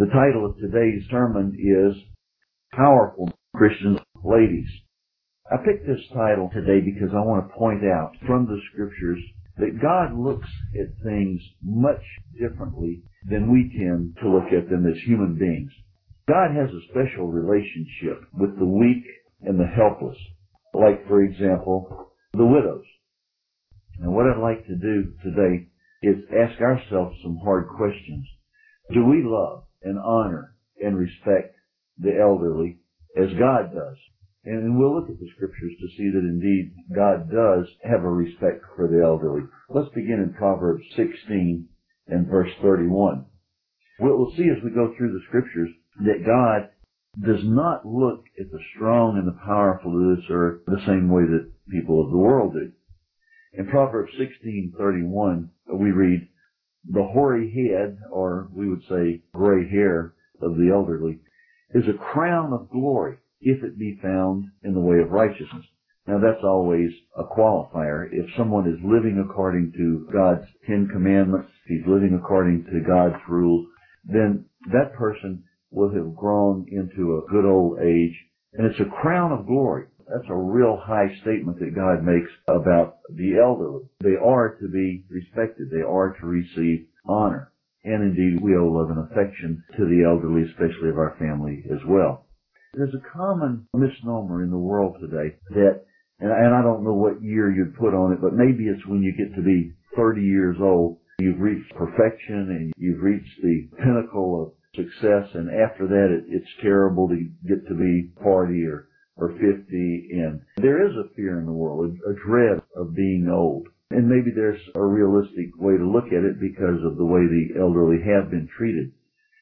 The title of today's sermon is Powerful Christian Ladies. I picked this title today because I want to point out from the Scriptures that God looks at things much differently than we tend to look at them as human beings. God has a special relationship with the weak and the helpless, like, for example, the widows. And what I'd like to do today is ask ourselves some hard questions. Do we love and honor and respect the elderly as God does? And we'll look at the Scriptures to see that indeed God does have a respect for the elderly. Let's begin in Proverbs 16 and verse 31. We'll see as we go through the Scriptures that God does not look at the strong and the powerful of this earth the same way that people of the world do. In Proverbs 16:31, we read, "The hoary head," or we would say gray hair, of the elderly is a crown of glory if it be found in the way of righteousness. Now that's always a qualifier. If someone is living according to God's 10 Commandments, if he's living according to God's rules, then that person will have grown into a good old age, and it's a crown of glory. That's a real high statement that God makes about the elderly. They are to be respected. They are to receive honor. And indeed, we owe love and affection to the elderly, especially of our family as well. There's a common misnomer in the world today that, and I don't know what year you'd put on it, but maybe it's when you get to be 30 years old, you've reached perfection and you've reached the pinnacle of success, and after that it's terrible to get to be 40 or 50, and there is a fear in the world, a dread of being old. And maybe there's a realistic way to look at it because of the way the elderly have been treated.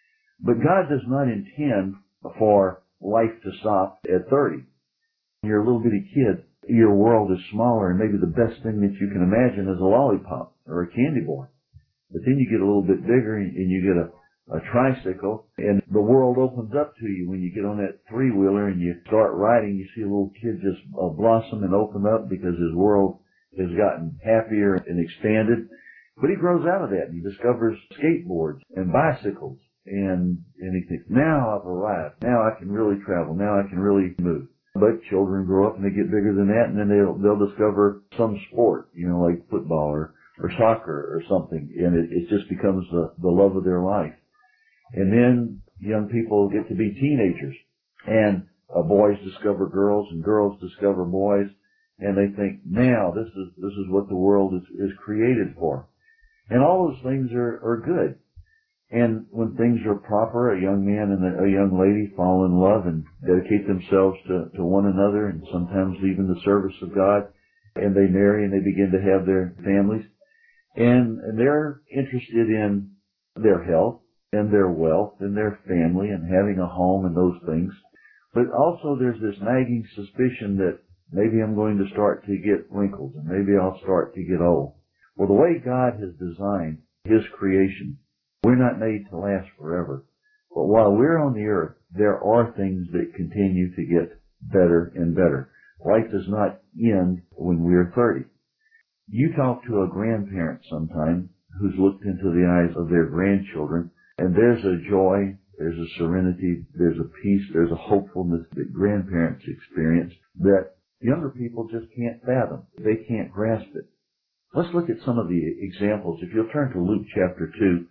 But God does not intend for life to stop at 30. When you're a little bitty kid, your world is smaller, and maybe the best thing that you can imagine is a lollipop or a candy bar. But then you get a little bit bigger and you get a tricycle, and the world opens up to you when you get on that three-wheeler and you start riding. You see a little kid just blossom and open up because his world has gotten happier and expanded. But he grows out of that and he discovers skateboards and bicycles, and he thinks, now I've arrived. Now I can really travel. Now I can really move. But children grow up and they get bigger than that, and then they'll discover some sport, like football or soccer or something, and it just becomes the love of their life. And then young people get to be teenagers, and boys discover girls and girls discover boys, and they think, now this is what the world is created for. And all those things are good. And when things are proper, a young man and a young lady fall in love and dedicate themselves to one another, and sometimes even the service of God, and they marry and they begin to have their families. And they're interested in their health and their wealth and their family and having a home and those things. But also there's this nagging suspicion that maybe I'm going to start to get wrinkles and maybe I'll start to get old. Well, the way God has designed His creation, we're not made to last forever. But while we're on the earth, there are things that continue to get better and better. Life does not end when we're 30. You talk to a grandparent sometime who's looked into the eyes of their grandchildren, and there's a joy, there's a serenity, there's a peace, there's a hopefulness that grandparents experience that younger people just can't fathom. They can't grasp it. Let's look at some of the examples. If you'll turn to Luke chapter 2,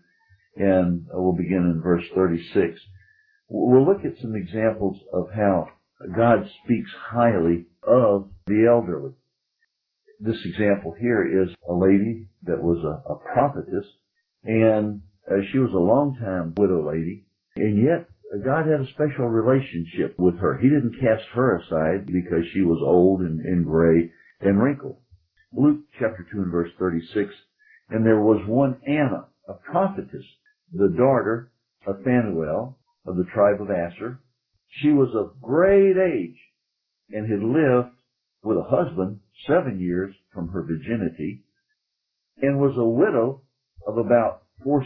and we'll begin in verse 36. We'll look at some examples of how God speaks highly of the elderly. This example here is a lady that was a prophetess, and she was a long-time widow lady, and yet God had a special relationship with her. He didn't cast her aside because she was old and gray and wrinkled. Luke chapter 2 and verse 36, and there was one Anna, a prophetess, the daughter of Phanuel of the tribe of Asher. She was of great age and had lived with a husband 7 years from her virginity, and was a widow of about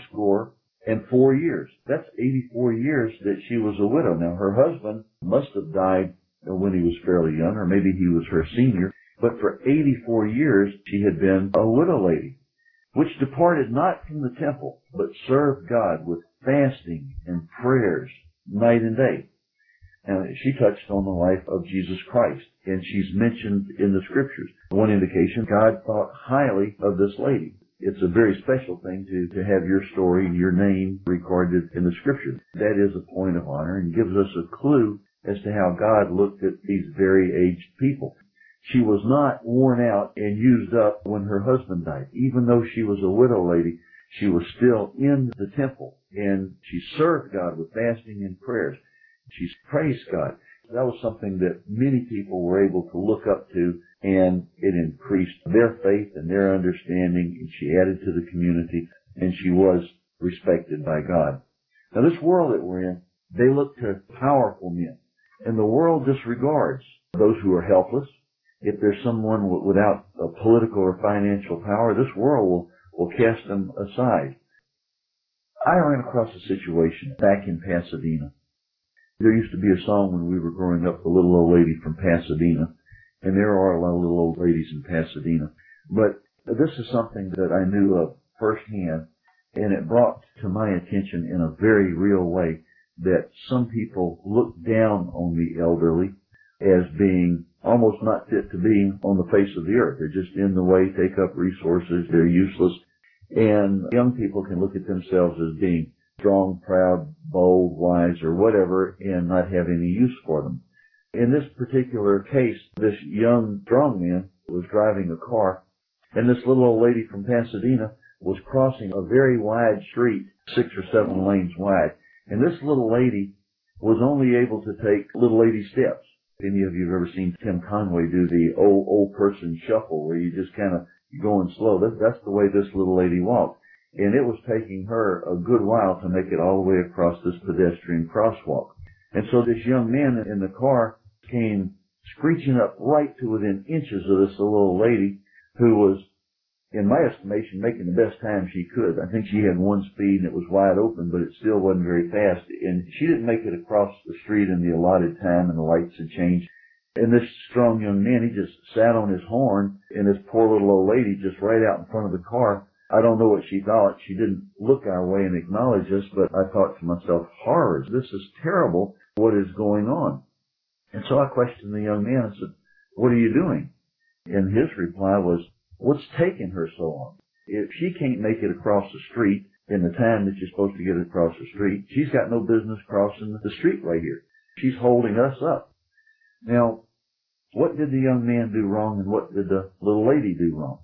84 years. That's 84 years that she was a widow. Now, her husband must have died when he was fairly young, or maybe he was her senior, but for 84 years she had been a widow lady, which departed not from the temple, but served God with fasting and prayers night and day. And she touched on the life of Jesus Christ, and she's mentioned in the scriptures. One indication, God thought highly of this lady. It's a very special thing to have your story and your name recorded in the scripture. That is a point of honor and gives us a clue as to how God looked at these very aged people. She was not worn out and used up when her husband died. Even though she was a widow lady, she was still in the temple, and she served God with fasting and prayers. She praised God. That was something that many people were able to look up to, and it increased their faith and their understanding, and she added to the community, and she was respected by God. Now, this world that we're in, they look to powerful men, and the world disregards those who are helpless. If there's someone without a political or financial power, this world will cast them aside. I ran across a situation back in Pasadena. There used to be a song when we were growing up, The Little Old Lady from Pasadena, and there are a lot of little old ladies in Pasadena. But this is something that I knew of firsthand, and it brought to my attention in a very real way that some people look down on the elderly as being almost not fit to be on the face of the earth. They're just in the way, take up resources, they're useless. And young people can look at themselves as being strong, proud, bold, wise, or whatever, and not have any use for them. In this particular case, this young, strong man was driving a car, and this little old lady from Pasadena was crossing a very wide street, 6 or 7 lanes wide. And this little lady was only able to take little lady steps. If any of you have ever seen Tim Conway do the old person shuffle, where you just kind of going slow, that's the way this little lady walked. And it was taking her a good while to make it all the way across this pedestrian crosswalk. And so this young man in the car came screeching up right to within inches of this little old lady, who was, in my estimation, making the best time she could. I think she had one speed and it was wide open, but it still wasn't very fast. And she didn't make it across the street in the allotted time, and the lights had changed. And this strong young man, he just sat on his horn, and this poor little old lady just right out in front of the car. I don't know what she thought. She didn't look our way and acknowledge us, but I thought to myself, horrors, this is terrible. What is going on? And so I questioned the young man and said, what are you doing? And his reply was, what's taking her so long? If she can't make it across the street in the time that you're supposed to get across the street, she's got no business crossing the street right here. She's holding us up. Now, what did the young man do wrong, and what did the little lady do wrong?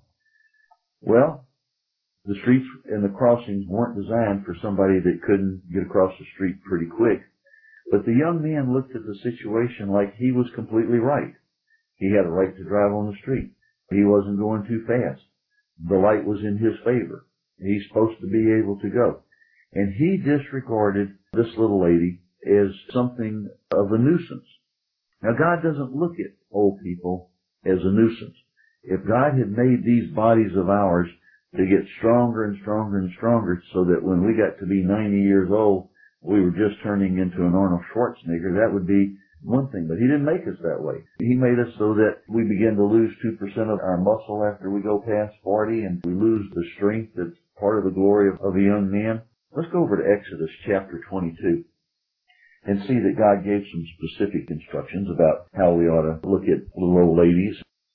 Well, the streets and the crossings weren't designed for somebody that couldn't get across the street pretty quick. But the young man looked at the situation like he was completely right. He had a right to drive on the street. He wasn't going too fast. The light was in his favor. He's supposed to be able to go. And he disregarded this little lady as something of a nuisance. Now, God doesn't look at old people as a nuisance. If God had made these bodies of ours to get stronger and stronger and stronger, so that when we got to be 90 years old, we were just turning into an Arnold Schwarzenegger, that would be one thing. But He didn't make us that way. He made us so that we begin to lose 2% of our muscle after we go past 40, and we lose the strength that's part of the glory of a young man. Let's go over to Exodus chapter 22 and see that God gave some specific instructions about how we ought to look at little old ladies.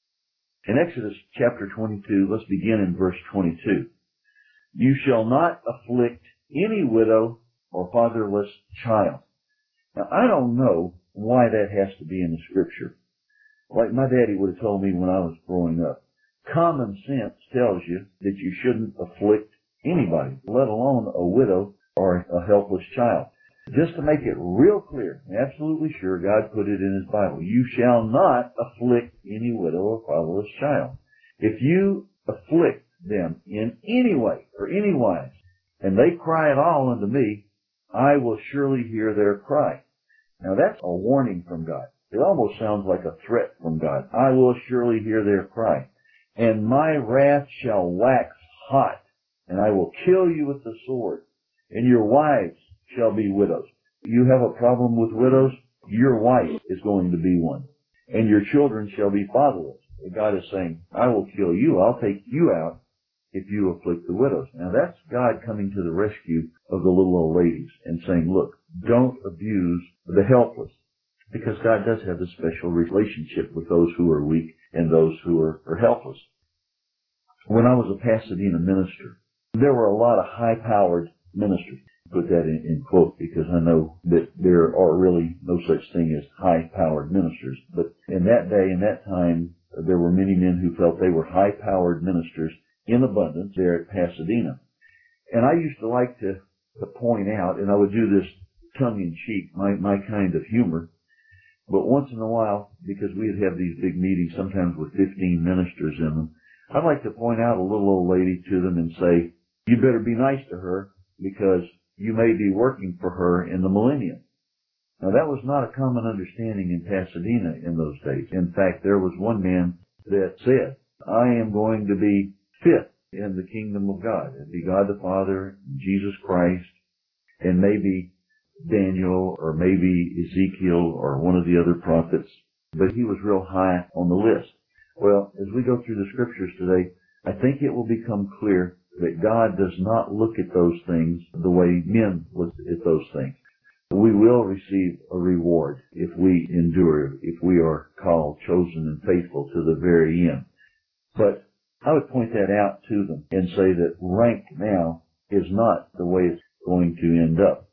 In Exodus chapter 22, let's begin in verse 22. You shall not afflict any widow or fatherless child. Now, I don't know why that has to be in the scripture. Like my daddy would have told me when I was growing up. Common sense tells you that you shouldn't afflict anybody, let alone a widow or a helpless child. Just to make it real clear, absolutely sure, God put it in His Bible. You shall not afflict any widow or fatherless child. If you afflict them in any way or any wise, and they cry at all unto me, I will surely hear their cry. Now that's a warning from God. It almost sounds like a threat from God. I will surely hear their cry. And my wrath shall wax hot, and I will kill you with the sword, and your wives shall be widows. You have a problem with widows, your wife is going to be one. And your children shall be fatherless. God is saying, I will kill you, I'll take you out, if you afflict the widows. Now that's God coming to the rescue of the little old ladies and saying, look, don't abuse the helpless. Because God does have a special relationship with those who are weak and those who are helpless. When I was a Pasadena minister, there were a lot of high-powered ministers. Put that in quote because I know that there are really no such thing as high-powered ministers. But in that day, in that time, there were many men who felt they were high-powered ministers in abundance there at Pasadena. And I used to like to point out, and I would do this tongue-in-cheek, my kind of humor, but once in a while, because we'd have these big meetings, sometimes with 15 ministers in them, I'd like to point out a little old lady to them and say, you better be nice to her because you may be working for her in the millennium. Now that was not a common understanding in Pasadena in those days. In fact, there was one man that said, I am going to be fifth in the kingdom of God. It'd be God the Father, Jesus Christ, and maybe Daniel or maybe Ezekiel or one of the other prophets. But he was real high on the list. Well, as we go through the scriptures today, I think it will become clear that God does not look at those things the way men look at those things. We will receive a reward if we endure, if we are called, chosen, and faithful to the very end. But I would point that out to them and say that rank now is not the way it's going to end up.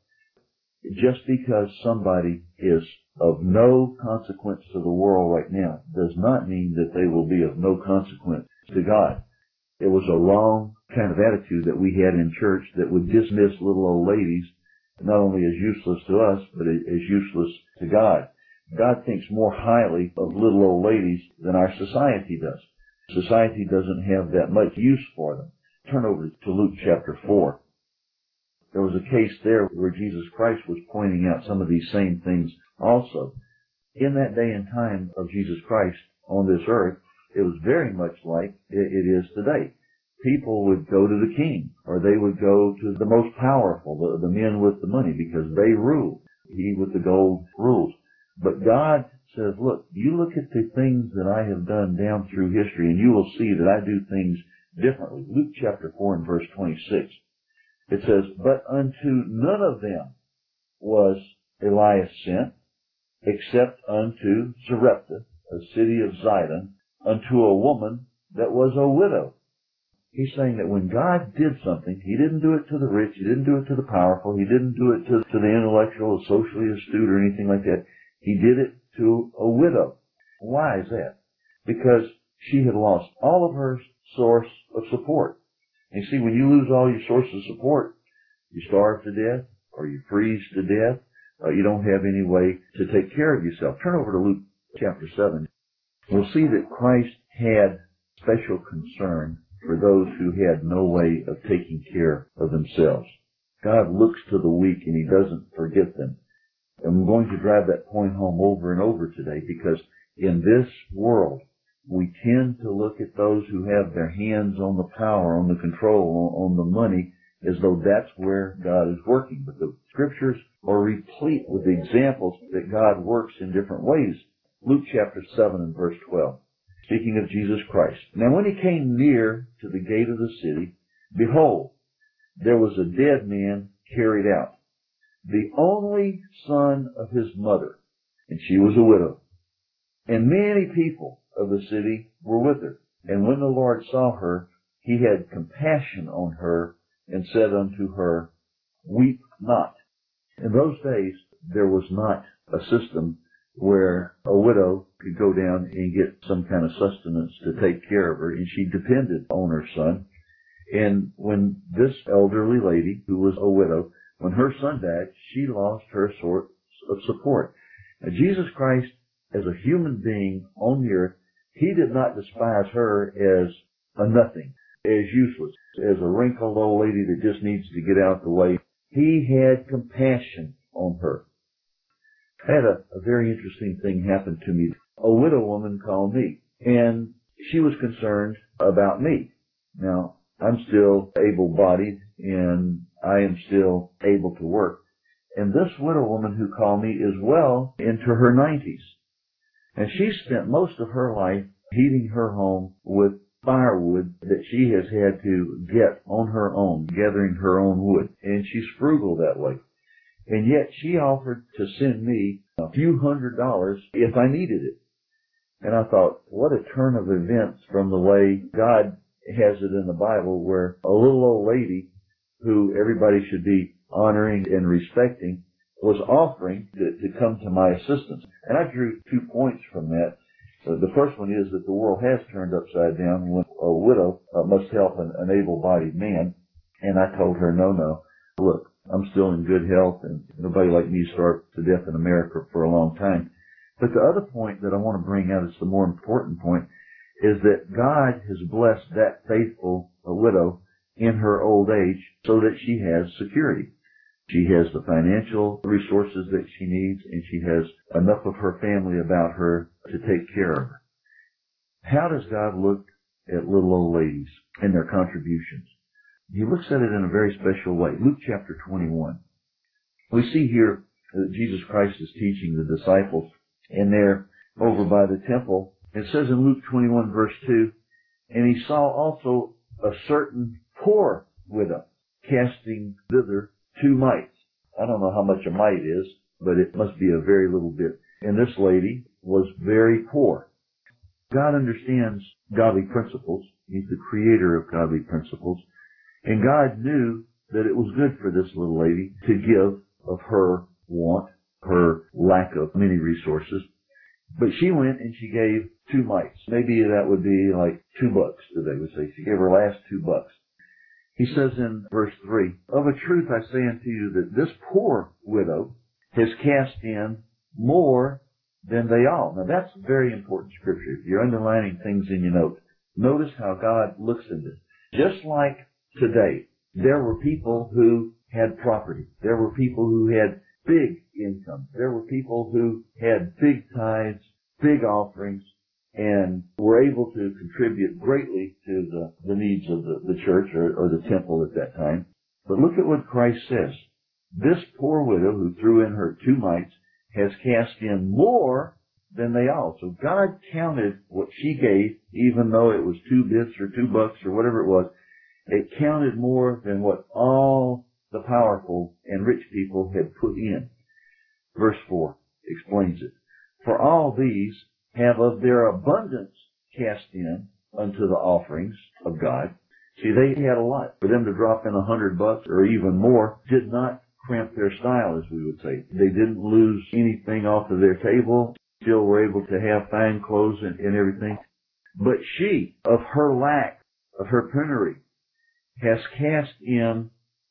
Just because somebody is of no consequence to the world right now does not mean that they will be of no consequence to God. It was a wrong kind of attitude that we had in church that would dismiss little old ladies not only as useless to us, but as useless to God. God thinks more highly of little old ladies than our society does. Society doesn't have that much use for them. Turn over to Luke chapter 4. There was a case there where Jesus Christ was pointing out some of these same things also. In that day and time of Jesus Christ on this earth, it was very much like it is today. People would go to the king, or they would go to the most powerful, the men with the money, because they rule. He with the gold rules. But God says, look, you look at the things that I have done down through history, and you will see that I do things differently. Luke chapter 4 and verse 26. It says, but unto none of them was Elias sent, except unto Zarephath, a city of Zidon, unto a woman that was a widow. He's saying that when God did something, He didn't do it to the rich, He didn't do it to the powerful, He didn't do it to the intellectual, socially astute, or anything like that. He did it to a widow. Why is that? Because she had lost all of her source of support. And you see, when you lose all your source of support, you starve to death, or you freeze to death, you don't have any way to take care of yourself. Turn over to Luke chapter 7. We'll see that Christ had special concern for those who had no way of taking care of themselves. God looks to the weak and He doesn't forget them. And I'm going to drive that point home over and over today because in this world, we tend to look at those who have their hands on the power, on the control, on the money, as though that's where God is working. But the scriptures are replete with examples that God works in different ways. Luke chapter 7 and verse 12. Speaking of Jesus Christ. Now when He came near to the gate of the city, behold, there was a dead man carried out, the only son of his mother, and she was a widow. And many people of the city were with her. And when the Lord saw her, He had compassion on her and said unto her, weep not. In those days, there was not a system where a widow could go down and get some kind of sustenance to take care of her, and she depended on her son. And when this elderly lady, who was a widow, when her son died, she lost her source of support. Now, Jesus Christ, as a human being on the earth, He did not despise her as a nothing, as useless, as a wrinkled old lady that just needs to get out the way. He had compassion on her. I had a very interesting thing happen to me. A widow woman called me, and she was concerned about me. Now, I'm still able-bodied, and I am still able to work. And this widow woman who called me is well into her 90s. And she spent most of her life heating her home with firewood that she has had to get on her own, gathering her own wood. And she's frugal that way. And yet she offered to send me a few $100s if I needed it. And I thought, what a turn of events from the way God has it in the Bible, where a little old lady who everybody should be honoring and respecting was offering to come to my assistance. And I drew 2 points from that. The first one is that the world has turned upside down when a widow must help an able-bodied man. And I told her, no, look, I'm still in good health, and nobody like me starved to death in America for a long time. But the other point that I want to bring out, is the more important point, is that God has blessed that faithful widow in her old age so that she has security. She has the financial resources that she needs, and she has enough of her family about her to take care of her. How does God look at little old ladies and their contributions? He looks at it in a very special way. Luke chapter 21. We see here that Jesus Christ is teaching the disciples, and they're over by the temple. It says in Luke 21 verse 2, and he saw also a certain poor widow casting thither 2 mites. I don't know how much a mite is, but it must be a very little bit. And this lady was very poor. God understands godly principles. He's the creator of godly principles. And God knew that it was good for this little lady to give of her want, her lack of many resources. But she went and she gave 2 mites. Maybe that would be like $2 today, would say. She gave her last $2. He says in verse 3, of a truth I say unto you that this poor widow has cast in more than they all. Now that's very important scripture. If you're underlining things in your notes, notice how God looks at this. Just like today, there were people who had property. There were people who had big income. There were people who had big tithes, big offerings, and were able to contribute greatly to the needs of the church or the temple at that time. But look at what Christ says. This poor widow who threw in her 2 mites has cast in more than they all. So God counted what she gave, even though it was 2 bits or $2 or whatever it was. It counted more than what all the powerful and rich people had put in. Verse 4 explains it. For all these have of their abundance cast in unto the offerings of God. See, they had a lot. For them to drop in $100 or even more did not cramp their style, as we would say. They didn't lose anything off of their table, still were able to have fine clothes and everything. But she, of her lack, of her penury, has cast in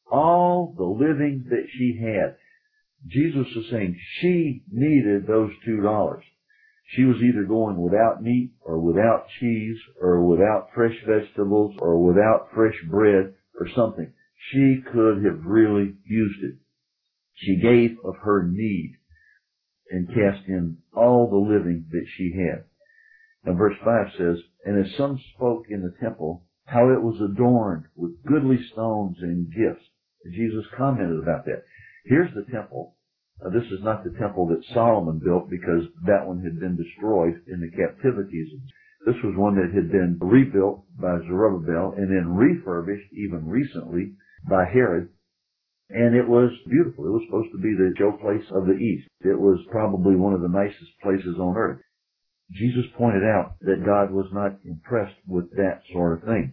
all the living that she had. Jesus is saying she needed those $2. She was either going without meat or without cheese or without fresh vegetables or without fresh bread or something. She could have really used it. She gave of her need and cast in all the living that she had. And verse 5 says, and as some spoke in the temple, how it was adorned with goodly stones and gifts. Jesus commented about that. Here's the temple. This is not the temple that Solomon built, because that one had been destroyed in the captivities. This was one that had been rebuilt by Zerubbabel and then refurbished even recently by Herod. And it was beautiful. It was supposed to be the showplace of the East. It was probably one of the nicest places on earth. Jesus pointed out that God was not impressed with that sort of thing.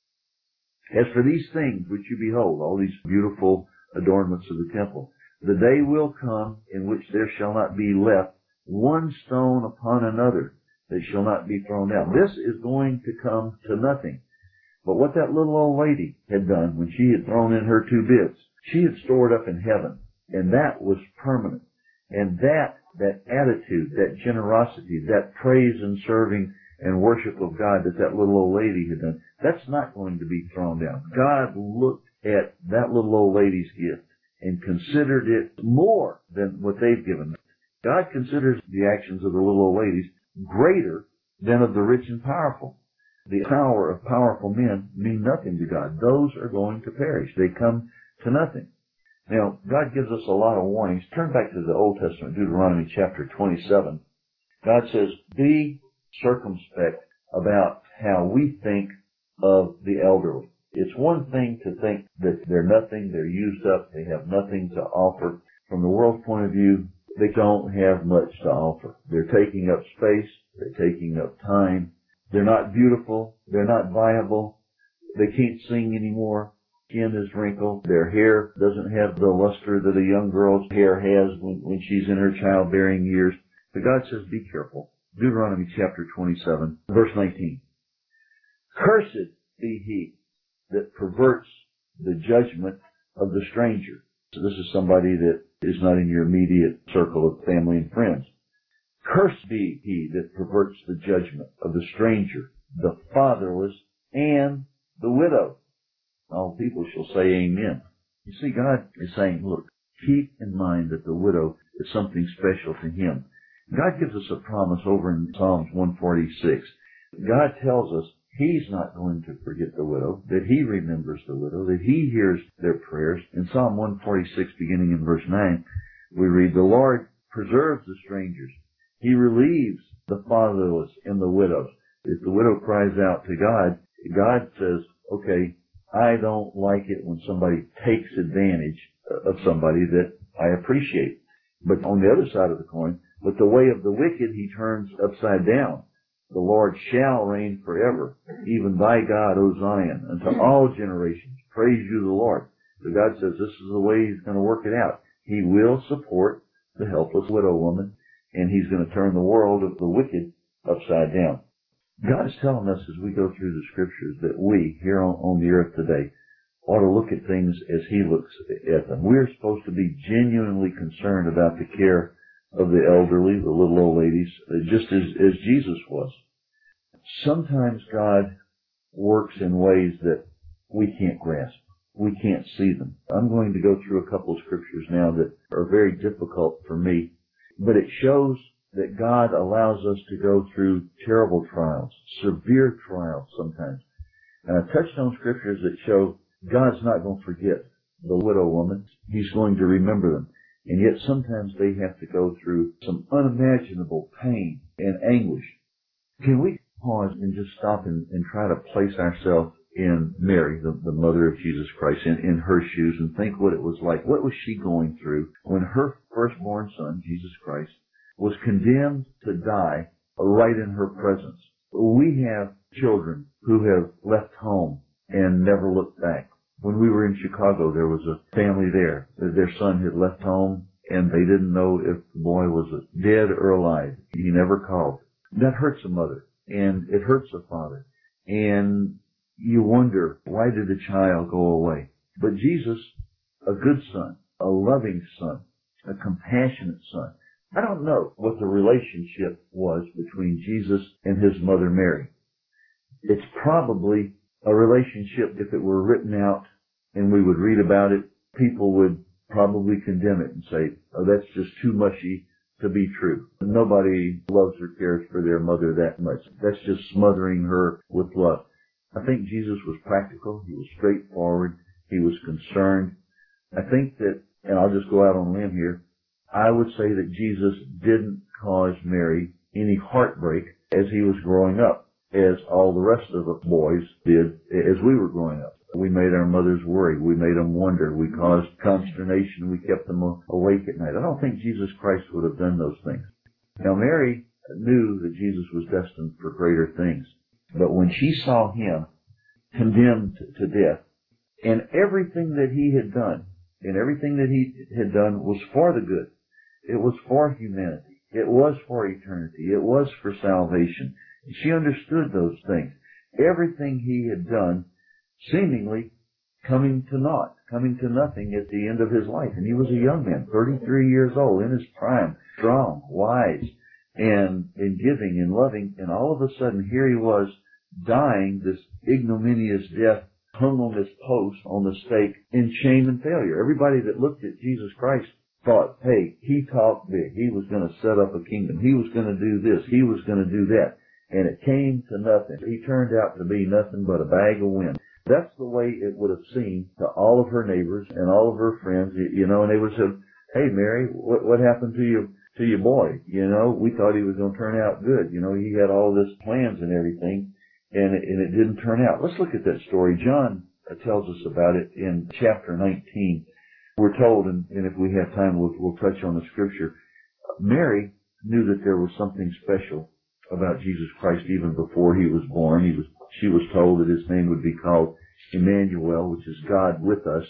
As for these things which you behold, all these beautiful adornments of the temple, the day will come in which there shall not be left one stone upon another that shall not be thrown down. This is going to come to nothing. But what that little old lady had done when she had thrown in her 2 bits, she had stored up in heaven, and that was permanent. And that attitude, that generosity, that praise and serving and worship of God that little old lady had done, that's not going to be thrown down. God looked at that little old lady's gift and considered it more than what they've given. God considers the actions of the little old ladies greater than of the rich and powerful. The power of powerful men mean nothing to God. Those are going to perish. They come to nothing. Now, God gives us a lot of warnings. Turn back to the Old Testament, Deuteronomy chapter 27. God says, be circumspect about how we think of the elderly. It's one thing to think that they're nothing, they're used up, they have nothing to offer. From the world's point of view, they don't have much to offer. They're taking up space, they're taking up time, they're not beautiful, they're not viable, they can't sing anymore, skin is wrinkled, their hair doesn't have the luster that a young girl's hair has when she's in her childbearing years. But God says, be careful. Deuteronomy chapter 27, verse 19. Cursed be he that perverts the judgment of the stranger. So this is somebody that is not in your immediate circle of family and friends. Cursed be he that perverts the judgment of the stranger, the fatherless, and the widow. All people shall say amen. You see, God is saying, look, keep in mind that the widow is something special to him. God gives us a promise over in Psalms 146. God tells us he's not going to forget the widow, that he remembers the widow, that he hears their prayers. In Psalm 146, beginning in verse 9, we read, the Lord preserves the strangers. He relieves the fatherless and the widows. If the widow cries out to God, God says, okay, I don't like it when somebody takes advantage of somebody that I appreciate. But on the other side of the coin, but the way of the wicked he turns upside down. The Lord shall reign forever, even thy God, O Zion, unto all generations. Praise you, the Lord. So God says this is the way he's going to work it out. He will support the helpless widow woman, and he's going to turn the world of the wicked upside down. God is telling us as we go through the scriptures that we, here on the earth today, ought to look at things as he looks at them. We're supposed to be genuinely concerned about the care of the elderly, the little old ladies, just as Jesus was. Sometimes God works in ways that we can't grasp. We can't see them. I'm going to go through a couple of scriptures now that are very difficult for me, but it shows that God allows us to go through terrible trials, severe trials sometimes. And I touched on scriptures that show God's not going to forget the widow woman. He's going to remember them. And yet sometimes they have to go through some unimaginable pain and anguish. Can we pause and just stop and try to place ourselves in Mary, the mother of Jesus Christ, in her shoes and think what it was like? What was she going through when her firstborn son, Jesus Christ, was condemned to die right in her presence? We have children who have left home and never looked back. When we were in Chicago, there was a family there. Their son had left home, and they didn't know if the boy was dead or alive. He never called. That hurts a mother, and it hurts a father. And you wonder, why did the child go away? But Jesus, a good son, a loving son, a compassionate son. I don't know what the relationship was between Jesus and his mother Mary. It's probably a relationship, if it were written out and we would read about it, people would probably condemn it and say, oh, that's just too mushy to be true. Nobody loves or cares for their mother that much. That's just smothering her with love. I think Jesus was practical. He was straightforward. He was concerned. I think that, and I'll just go out on a limb here, I would say that Jesus didn't cause Mary any heartbreak as he was growing up, as all the rest of the boys did as we were growing up. We made our mothers worry. We made them wonder. We caused consternation. We kept them awake at night. I don't think Jesus Christ would have done those things. Now, Mary knew that Jesus was destined for greater things. But when she saw him condemned to death, and everything that he had done, was for the good. It was for humanity. It was for eternity. It was for salvation. She understood those things. Everything he had done seemingly coming to naught, coming to nothing at the end of his life. And he was a young man, 33 years old, in his prime, strong, wise, and giving and loving. And all of a sudden, here he was dying this ignominious death, hung on this post, on the stake, in shame and failure. Everybody that looked at Jesus Christ thought, hey, he talked big. He was going to set up a kingdom. He was going to do this. He was going to do that. And it came to nothing. He turned out to be nothing but a bag of wind. That's the way it would have seemed to all of her neighbors and all of her friends, and they would say, hey, Mary, what happened to your boy? We thought he was going to turn out good. He had all this plans and everything, and it didn't turn out. Let's look at that story. John tells us about it in chapter 19. We're told, and if we have time, we'll touch on the scripture. Mary knew that there was something special about Jesus Christ even before he was born. She was told that his name would be called Emmanuel, which is God with us.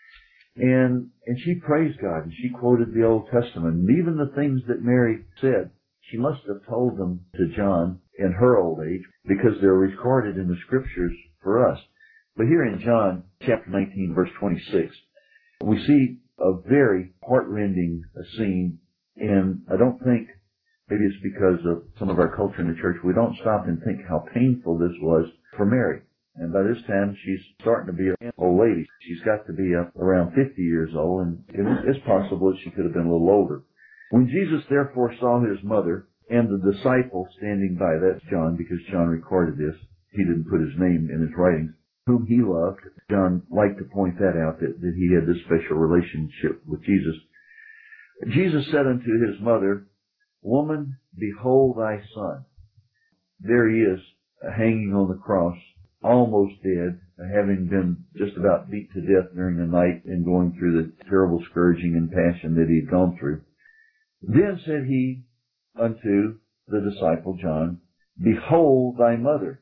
And she praised God, and she quoted the Old Testament. And even the things that Mary said, she must have told them to John in her old age, because they're recorded in the scriptures for us. But here in John chapter 19, verse 26, we see a very heartrending scene, and I don't think, maybe it's because of some of our culture in the church, we don't stop and think how painful this was for Mary. And by this time, she's starting to be an old lady. She's got to be around 50 years old, and it's possible that she could have been a little older. When Jesus therefore saw his mother and the disciple standing by, that's John, because John recorded this, he didn't put his name in his writings, whom he loved. John liked to point that out, that he had this special relationship with Jesus. Jesus said unto his mother, Woman, behold thy son. There he is, hanging on the cross, almost dead, having been just about beat to death during the night and going through the terrible scourging and passion that he had gone through. Then said he unto the disciple John, Behold thy mother.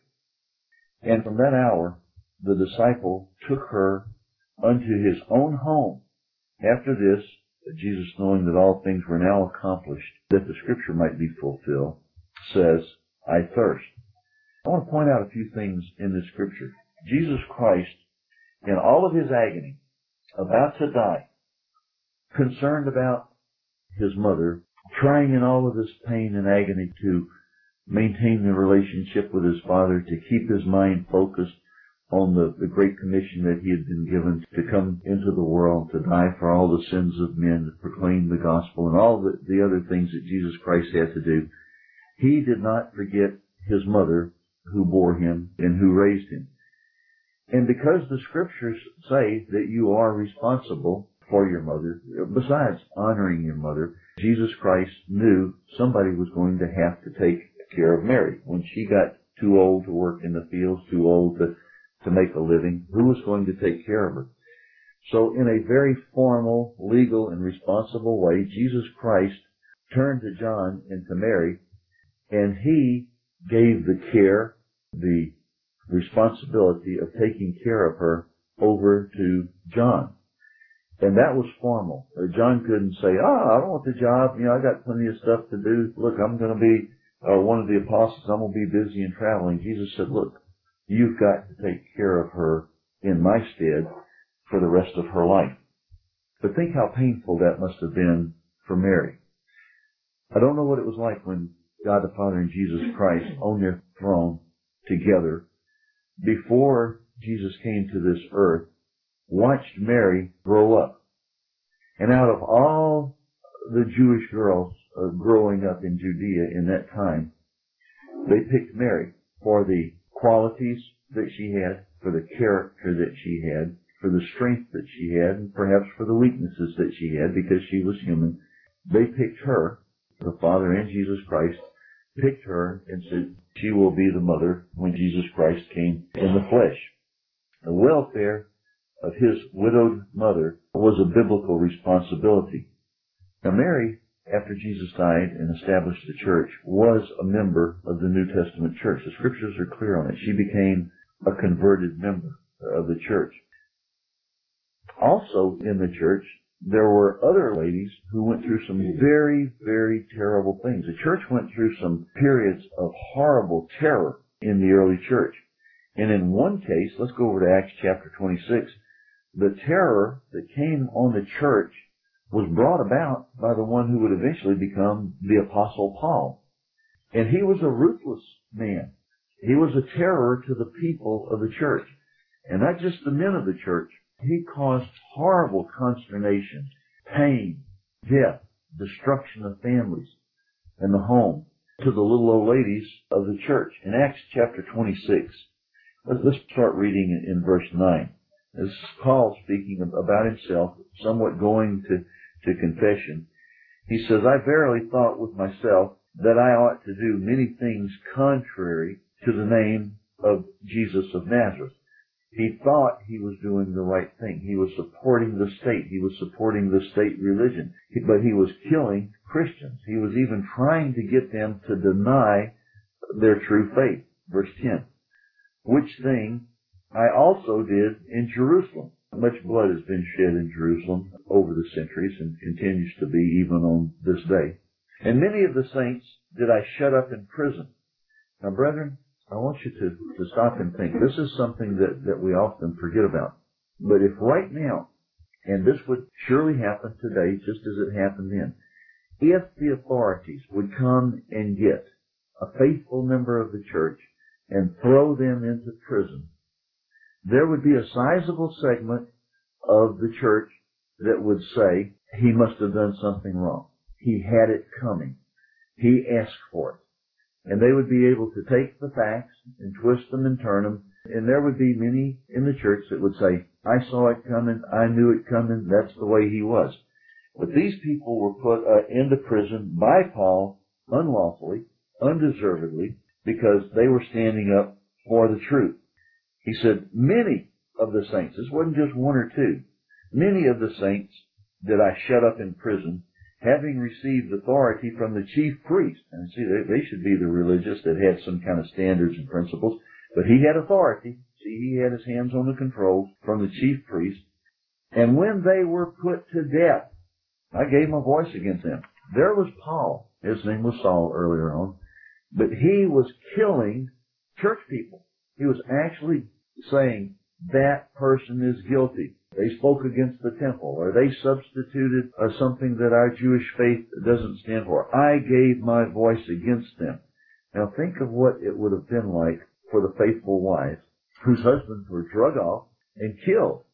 And from that hour the disciple took her unto his own home. After this, Jesus, knowing that all things were now accomplished, that the scripture might be fulfilled, says, I thirst. I want to point out a few things in this scripture. Jesus Christ, in all of his agony, about to die, concerned about his mother, trying in all of this pain and agony to maintain the relationship with his Father, to keep his mind focused on the great commission that he had been given to come into the world, to die for all the sins of men, to proclaim the gospel, and all the other things that Jesus Christ had to do. He did not forget his mother, who bore him and who raised him. And because the scriptures say that you are responsible for your mother, besides honoring your mother, Jesus Christ knew somebody was going to have to take care of Mary. When she got too old to work in the fields, too old to make a living, who was going to take care of her? So in a very formal, legal, and responsible way, Jesus Christ turned to John and to Mary, and he gave the care, the responsibility of taking care of her over to John. And that was formal. John couldn't say, I don't want the job. I got plenty of stuff to do. Look, I'm going to be one of the apostles. I'm going to be busy and traveling. Jesus said, look, you've got to take care of her in my stead for the rest of her life. But think how painful that must have been for Mary. I don't know what it was like when God the Father and Jesus Christ on their throne together, before Jesus came to this earth, watched Mary grow up. And out of all the Jewish girls growing up in Judea in that time, they picked Mary for the qualities that she had, for the character that she had, for the strength that she had, and perhaps for the weaknesses that she had, because she was human. They picked her, the Father and Jesus Christ, picked her and said she will be the mother when Jesus Christ came in the flesh. The welfare of his widowed mother was a biblical responsibility. Now Mary, after Jesus died and established the church, was a member of the New Testament church. The scriptures are clear on it. She became a converted member of the church. Also in the church, there were other ladies who went through some very, very terrible things. The church went through some periods of horrible terror in the early church. And in one case, let's go over to Acts chapter 26, the terror that came on the church was brought about by the one who would eventually become the Apostle Paul. And he was a ruthless man. He was a terror to the people of the church, and not just the men of the church. He caused horrible consternation, pain, death, destruction of families and the home to the little old ladies of the church. In Acts chapter 26, let's start reading in verse 9. This is Paul speaking about himself, somewhat going to confession. He says, I verily thought with myself that I ought to do many things contrary to the name of Jesus of Nazareth. He thought he was doing the right thing. He was supporting the state. He was supporting the state religion. But he was killing Christians. He was even trying to get them to deny their true faith. Verse 10. Which thing I also did in Jerusalem. Much blood has been shed in Jerusalem over the centuries and continues to be even on this day. And many of the saints did I shut up in prison. Now, brethren, I want you to stop and think. This is something that we often forget about. But if right now, and this would surely happen today just as it happened then, if the authorities would come and get a faithful member of the church and throw them into prison, there would be a sizable segment of the church that would say, he must have done something wrong. He had it coming. He asked for it. And they would be able to take the facts and twist them and turn them. And there would be many in the church that would say, I saw it coming. I knew it coming. That's the way he was. But these people were put into prison by Paul unlawfully, undeservedly, because they were standing up for the truth. He said, many of the saints, this wasn't just one or two, many of the saints that I shut up in prison, having received authority from the chief priest. And see, they should be the religious that had some kind of standards and principles. But he had authority. See, he had his hands on the controls from the chief priest. And when they were put to death, I gave my voice against them. There was Paul. His name was Saul earlier on. But he was killing church people. He was actually saying, that person is guilty. They spoke against the temple, or they substituted something that our Jewish faith doesn't stand for. I gave my voice against them. Now think of what it would have been like for the faithful wives whose husbands were drug off and killed.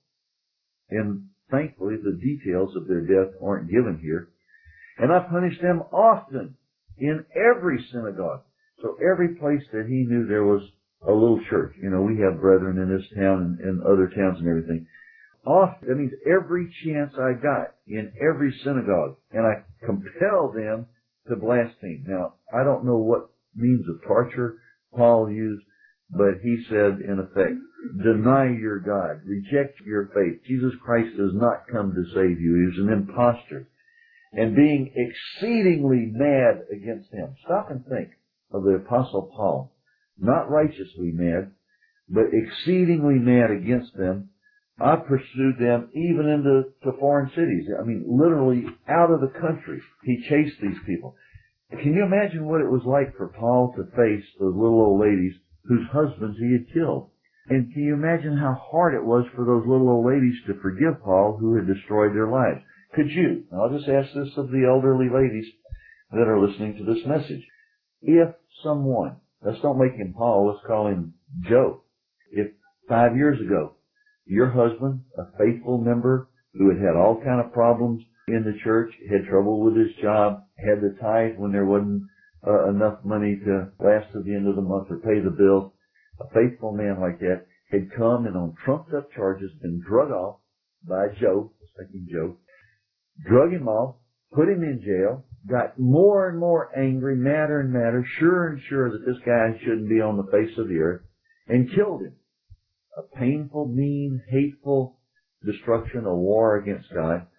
And thankfully the details of their death aren't given here. And I punished them often in every synagogue. So every place that he knew there was a little church. You know, we have brethren in this town and other towns and everything. Often, that means every chance I got in every synagogue, and I compel them to blaspheme. Now, I don't know what means of torture Paul used, but he said, in effect, deny your God, reject your faith. Jesus Christ does not come to save you. He was an impostor. And being exceedingly mad against him. Stop and think of the Apostle Paul. Not righteously mad, but exceedingly mad against them. I pursued them even into foreign cities. I mean, literally out of the country. He chased these people. Can you imagine what it was like for Paul to face those little old ladies whose husbands he had killed? And can you imagine how hard it was for those little old ladies to forgive Paul who had destroyed their lives? Could you? Now, I'll just ask this of the elderly ladies that are listening to this message. If someone, let's don't make him Paul, let's call him Joe. If 5 years ago, your husband, a faithful member who had all kind of problems in the church, had trouble with his job, had the tithe when there wasn't enough money to last to the end of the month or pay the bill, a faithful man like that had come and on trumped up charges been drug off by Joe, thinking Joe, drug him off, put him in jail, got more and more angry, madder and madder, sure and sure that this guy shouldn't be on the face of the earth, and killed him. A painful, mean, hateful destruction, a war against God.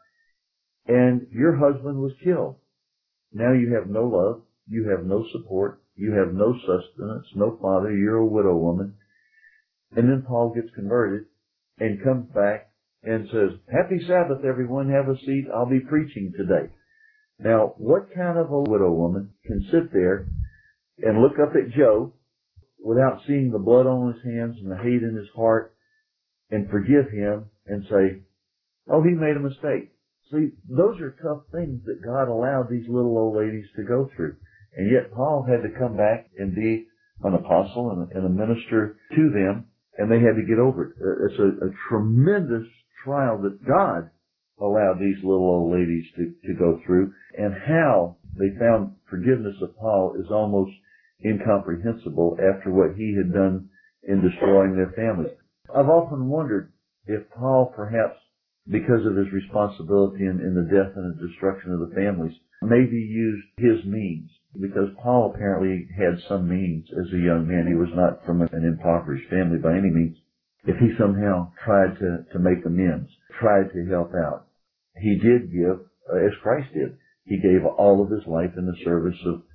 And your husband was killed. Now you have no love, you have no support, you have no sustenance, no father, you're a widow woman. And then Paul gets converted and comes back and says, Happy Sabbath, everyone, have a seat, I'll be preaching today. Now, what kind of a widow woman can sit there and look up at Joe without seeing the blood on his hands and the hate in his heart and forgive him and say, oh, he made a mistake? See, those are tough things that God allowed these little old ladies to go through. And yet Paul had to come back and be an apostle and a minister to them, and they had to get over it. It's a tremendous trial that God allowed these little old ladies to go through, and how they found forgiveness of Paul is almost incomprehensible after what he had done in destroying their families. I've often wondered if Paul, perhaps because of his responsibility in the death and the destruction of the families, maybe used his means because Paul apparently had some means as a young man. He was not from an impoverished family by any means. If he somehow tried to make amends, tried to help out, he did give, as Christ did. He gave all of his life in the service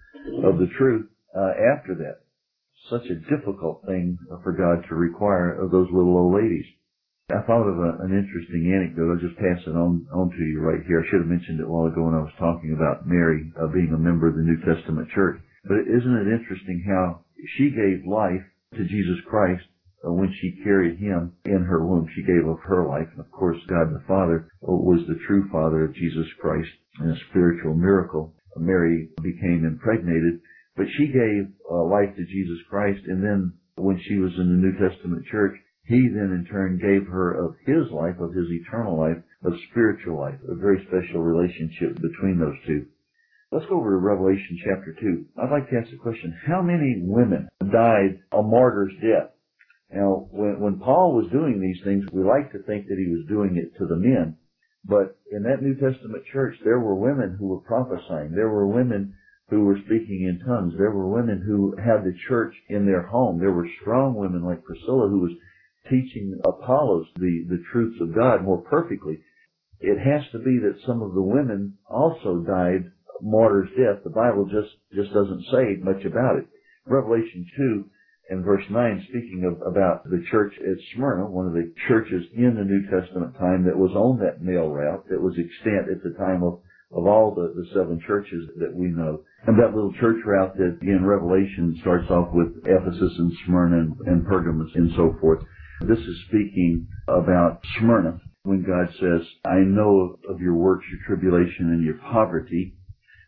of the truth after that. Such a difficult thing for God to require of those little old ladies. I thought of an interesting anecdote. I'll just pass it on to you right here. I should have mentioned it a while ago when I was talking about Mary being a member of the New Testament church. But isn't it interesting how she gave life to Jesus Christ when she carried him in her womb? She gave of her life. And of course, God the Father was the true Father of Jesus Christ in a spiritual miracle. Mary became impregnated, but she gave life to Jesus Christ. And then when she was in the New Testament church, he then in turn gave her of his life, of his eternal life, of spiritual life, a very special relationship between those two. Let's go over to Revelation chapter 2. I'd like to ask the question, how many women died a martyr's death? Now, when Paul was doing these things, we like to think that he was doing it to the men. But in that New Testament church, there were women who were prophesying. There were women who were speaking in tongues. There were women who had the church in their home. There were strong women like Priscilla who was teaching Apollos the truths of God more perfectly. It has to be that some of the women also died martyr's death. The Bible just doesn't say much about it. Revelation 2 and verse 9, speaking about the church at Smyrna, one of the churches in the New Testament time that was on that mail route that was extant at the time of all the seven churches that we know. And that little church route that in Revelation starts off with Ephesus and Smyrna and Pergamos and so forth. This is speaking about Smyrna when God says, I know of your works, your tribulation, and your poverty.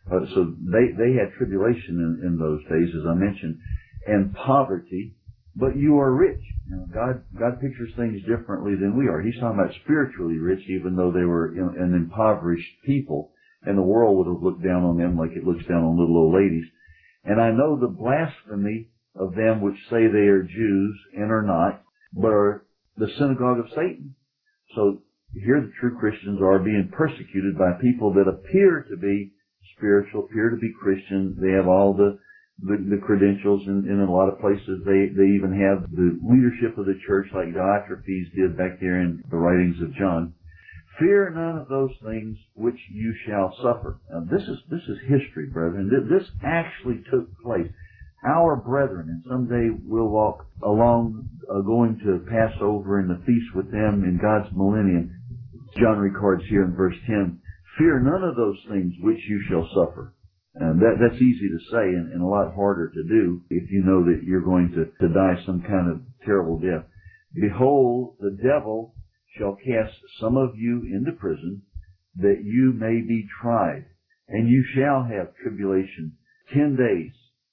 So they had tribulation in those days, as I mentioned, and poverty, but you are rich. You know, God pictures things differently than we are. He's talking about spiritually rich, even though they were an impoverished people, and the world would have looked down on them like it looks down on little old ladies. And I know the blasphemy of them which say they are Jews and are not, but are the synagogue of Satan. So here the true Christians are being persecuted by people that appear to be spiritual, appear to be Christian. They have all the credentials, and in a lot of places they even have the leadership of the church like Diotrephes did back there in the writings of John. Fear none of those things which you shall suffer. Now this is history, brethren. This actually took place. Our brethren, and someday we'll walk along going to Passover and the feast with them in God's millennium. John records here in verse 10, fear none of those things which you shall suffer. And that's easy to say and a lot harder to do if you know that you're going to die some kind of terrible death. Behold, the devil shall cast some of you into prison, that you may be tried, and you shall have tribulation 10 days.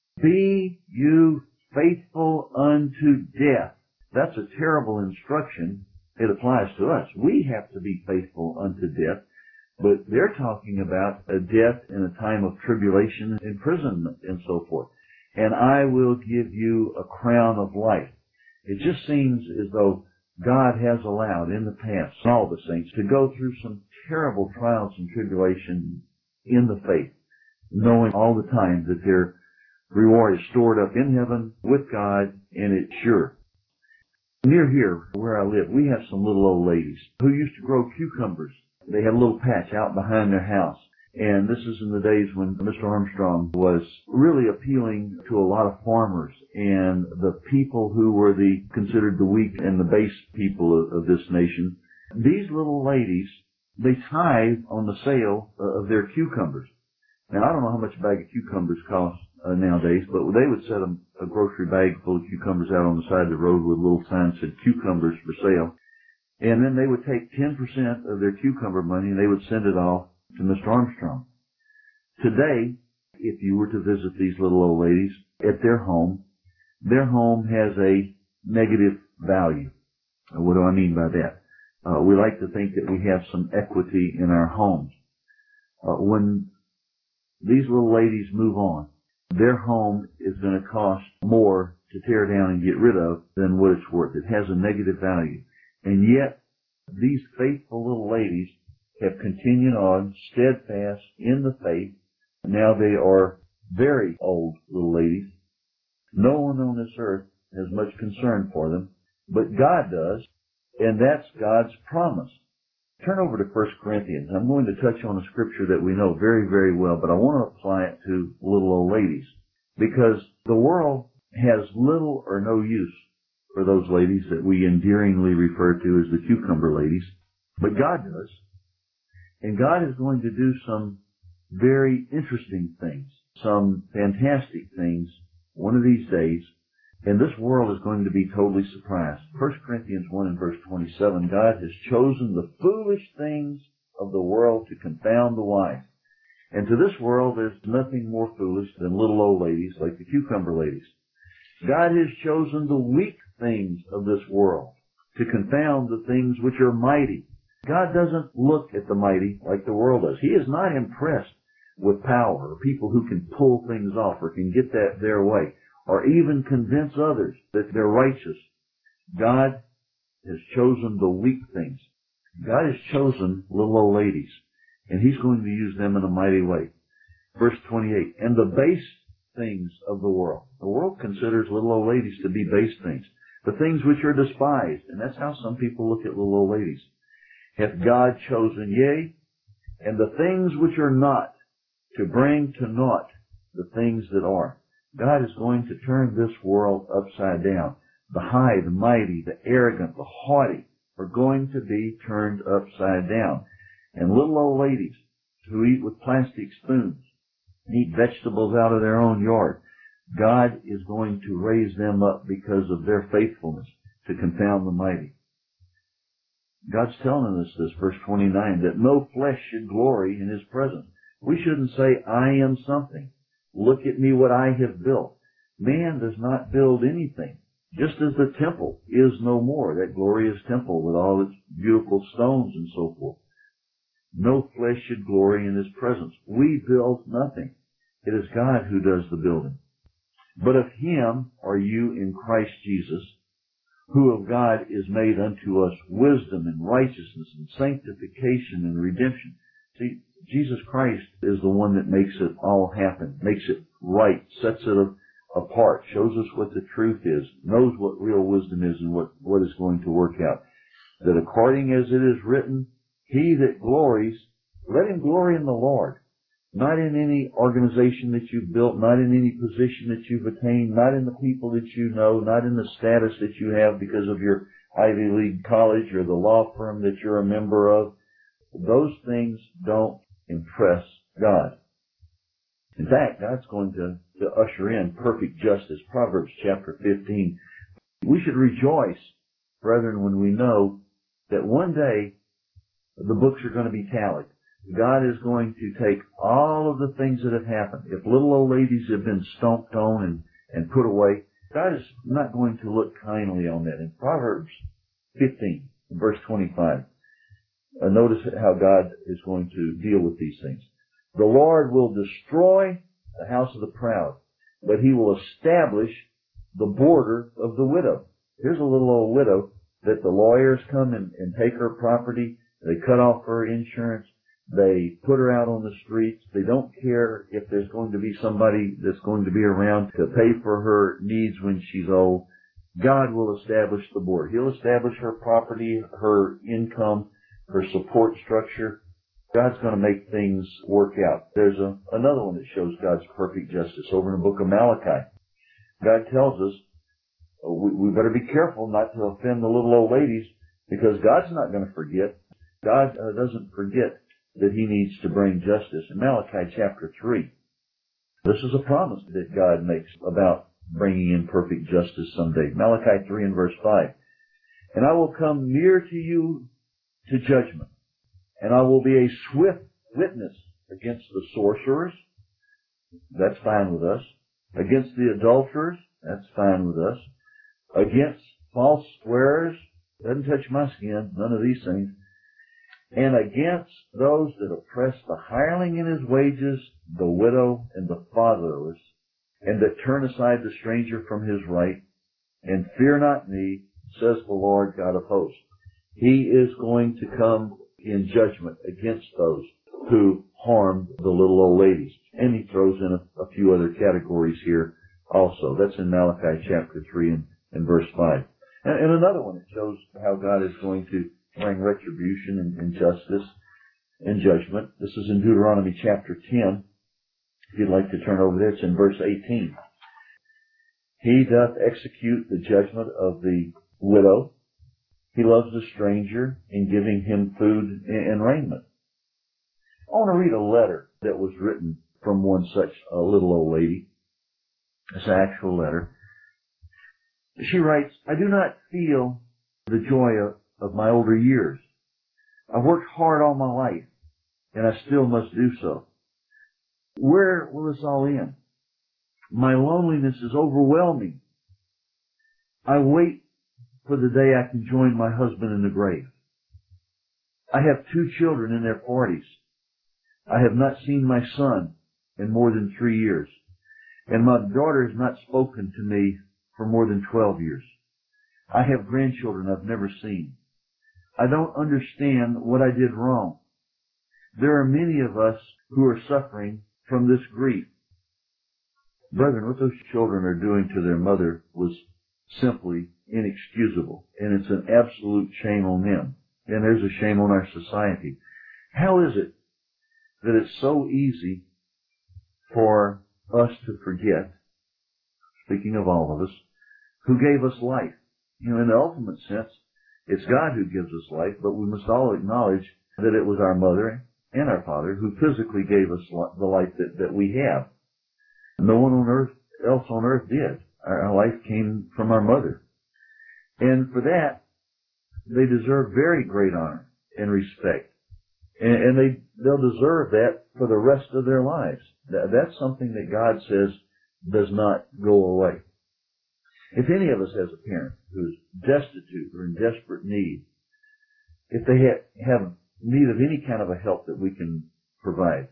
Be you faithful unto death. That's a terrible instruction. It applies to us. We have to be faithful unto death. But they're talking about a death in a time of tribulation, imprisonment, and so forth. And I will give you a crown of life. It just seems as though God has allowed in the past all the saints to go through some terrible trials and tribulation in the faith, knowing all the time that their reward is stored up in heaven with God, and it's sure. Near here, where I live, we have some little old ladies who used to grow cucumbers. They had a little patch out behind their house. And this is in the days when Mr. Armstrong was really appealing to a lot of farmers and the people who were considered the weak and the base people of this nation. These little ladies, they tithe on the sale of their cucumbers. Now, I don't know how much a bag of cucumbers costs nowadays, but they would set a grocery bag full of cucumbers out on the side of the road with a little sign that said cucumbers for sale. And then they would take 10% of their cucumber money and they would send it off to Mr. Armstrong. Today, if you were to visit these little old ladies at their home has a negative value. What do I mean by that? We like to think that we have some equity in our homes. When these little ladies move on, their home is going to cost more to tear down and get rid of than what it's worth. It has a negative value. And yet, these faithful little ladies have continued on steadfast in the faith. Now they are very old little ladies. No one on this earth has much concern for them, but God does, and that's God's promise. Turn over to 1 Corinthians. I'm going to touch on a scripture that we know very, very well, but I want to apply it to little old ladies, because the world has little or no use for those ladies that we endearingly refer to as the cucumber ladies, but God does. And God is going to do some very interesting things, some fantastic things one of these days, and this world is going to be totally surprised. 1 Corinthians 1 and verse 27, God has chosen the foolish things of the world to confound the wise. And to this world, there's nothing more foolish than little old ladies like the cucumber ladies. God has chosen the weak things of this world to confound the things which are mighty. God doesn't look at the mighty like the world does. He is not impressed with power or people who can pull things off or can get that their way or even convince others that they're righteous. God has chosen the weak things. God has chosen little old ladies, and He's going to use them in a mighty way. Verse 28, and the base things of the world. The world considers little old ladies to be base things, the things which are despised, and that's how some people look at little old ladies. Hath God chosen, yea, and the things which are not, to bring to naught the things that are. God is going to turn this world upside down. The high, the mighty, the arrogant, the haughty are going to be turned upside down. And little old ladies who eat with plastic spoons, eat vegetables out of their own yard, God is going to raise them up because of their faithfulness to confound the mighty. God's telling us this, verse 29, that no flesh should glory in His presence. We shouldn't say, I am something. Look at me, what I have built. Man does not build anything. Just as the temple is no more, that glorious temple with all its beautiful stones and so forth. No flesh should glory in His presence. We build nothing. It is God who does the building. But of Him are you in Christ Jesus, who of God is made unto us wisdom and righteousness and sanctification and redemption. See, Jesus Christ is the one that makes it all happen, makes it right, sets it apart, shows us what the truth is, knows what real wisdom is and what is going to work out. That according as it is written, he that glories, let him glory in the Lord. Not in any organization that you've built, not in any position that you've attained, not in the people that you know, not in the status that you have because of your Ivy League college or the law firm that you're a member of. Those things don't impress God. In fact, God's going to usher in perfect justice. Proverbs chapter 15. We should rejoice, brethren, when we know that one day the books are going to be tallied. God is going to take all of the things that have happened. If little old ladies have been stomped on and put away, God is not going to look kindly on that. In Proverbs 15, verse 25, notice how God is going to deal with these things. The Lord will destroy the house of the proud, but He will establish the border of the widow. Here's a little old widow that the lawyers come and take her property. They cut off her insurance. They put her out on the streets. They don't care if there's going to be somebody that's going to be around to pay for her needs when she's old. God will establish the border. He'll establish her property, her income, her support structure. God's going to make things work out. There's another one that shows God's perfect justice over in the book of Malachi. God tells us we better be careful not to offend the little old ladies, because God's not going to forget. God doesn't forget that He needs to bring justice. In Malachi chapter 3, this is a promise that God makes about bringing in perfect justice someday. Malachi 3 and verse 5. And I will come near to you to judgment, and I will be a swift witness against the sorcerers. That's fine with us. Against the adulterers. That's fine with us. Against false swearers. Doesn't touch my skin. None of these things. And against those that oppress the hireling in his wages, the widow and the fatherless, and that turn aside the stranger from his right, and fear not me, says the Lord God of hosts. He is going to come in judgment against those who harmed the little old ladies. And he throws in a few other categories here also. That's in Malachi chapter 3 and verse 5. And another one that shows how God is going to bring retribution and justice and judgment. This is in Deuteronomy chapter 10. If you'd like to turn over there, it's in verse 18. He doth execute the judgment of the widow. He loves the stranger in giving him food and raiment. I want to read a letter that was written from one such a little old lady. It's an actual letter. She writes, I do not feel the joy of my older years. I've worked hard all my life, and I still must do so. Where will this all end? My loneliness is overwhelming. I wait for the day I can join my husband in the grave. I have 2 children in their 40s. I have not seen my son in more than 3 years, and my daughter has not spoken to me for more than 12 years. I have grandchildren I've never seen. I don't understand what I did wrong. There are many of us who are suffering from this grief. Brethren, what those children are doing to their mother was simply inexcusable, and it's an absolute shame on them, and there's a shame on our society. How is it that it's so easy for us to forget, speaking of all of us, who gave us life? You know, in the ultimate sense, it's God who gives us life, but we must all acknowledge that it was our mother and our father who physically gave us the life that we have. No one else on earth did. Our life came from our mother. And for that, they deserve very great honor and respect. And they'll deserve that for the rest of their lives. That's something that God says does not go away. If any of us has a parent who's destitute or in desperate need, if they have need of any kind of a help that we can provide,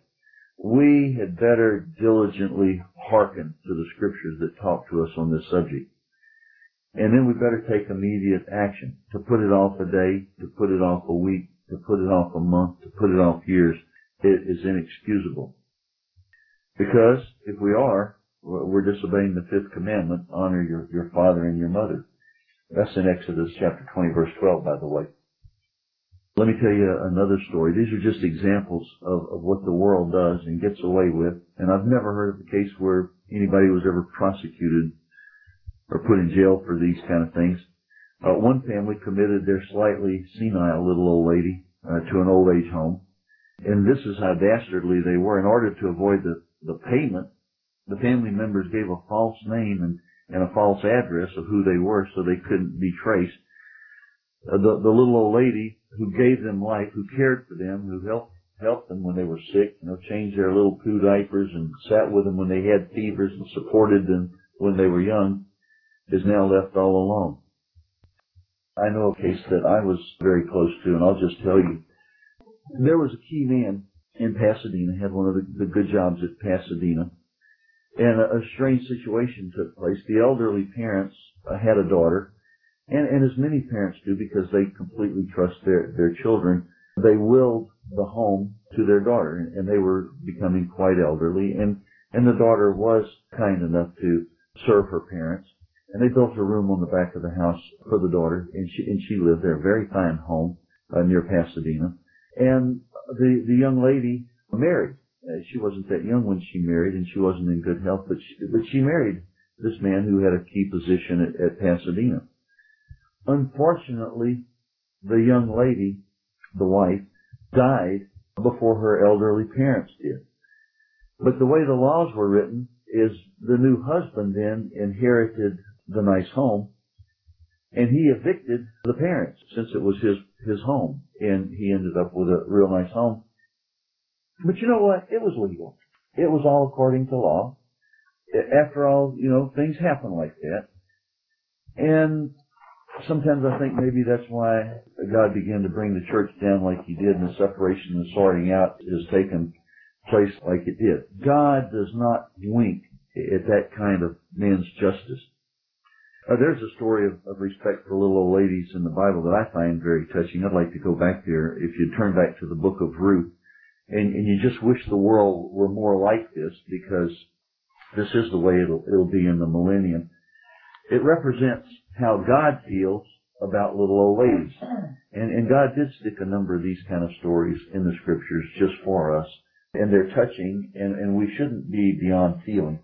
we had better diligently hearken to the scriptures that talk to us on this subject. And then we better take immediate action. To put it off a day, to put it off a week, to put it off a month, to put it off years, it is inexcusable. Because if we are, we're disobeying the 5th commandment, honor your father and your mother. That's in Exodus chapter 20, verse 12, by the way. Let me tell you another story. These are just examples of what the world does and gets away with. And I've never heard of a case where anybody was ever prosecuted or put in jail for these kind of things. One family committed their slightly senile little old lady to an old age home. And this is how dastardly they were. In order to avoid the payment, the family members gave a false name and a false address of who they were so they couldn't be traced. The little old lady who gave them life, who cared for them, who helped them when they were sick, changed their little poo diapers and sat with them when they had fevers and supported them when they were young, is now left all alone. I know a case that I was very close to, and I'll just tell you. There was a key man in Pasadena, had one of the good jobs at Pasadena, and a strange situation took place. The elderly parents had a daughter, and as many parents do because they completely trust their children, they willed the home to their daughter, and they were becoming quite elderly, and the daughter was kind enough to serve her parents, and they built a room on the back of the house for the daughter, and she lived there, a very fine home near Pasadena. And the young lady married. She wasn't that young when she married, and she wasn't in good health, but she married this man who had a key position at Pasadena. Unfortunately, the young lady, the wife, died before her elderly parents did. But the way the laws were written is the new husband then inherited the nice home, and he evicted the parents since it was his home, and he ended up with a real nice home. But you know what? It was legal. It was all according to law. After all, things happen like that. And sometimes I think maybe that's why God began to bring the church down like he did, and the separation and sorting out has taken place like it did. God does not wink at that kind of man's justice. There's a story of respect for little old ladies in the Bible that I find very touching. I'd like to go back there. If you turn back to the book of Ruth, And you just wish the world were more like this, because this is the way it'll be in the millennium. It represents how God feels about little old ladies. And God did stick a number of these kind of stories in the scriptures just for us. And they're touching, and we shouldn't be beyond feeling.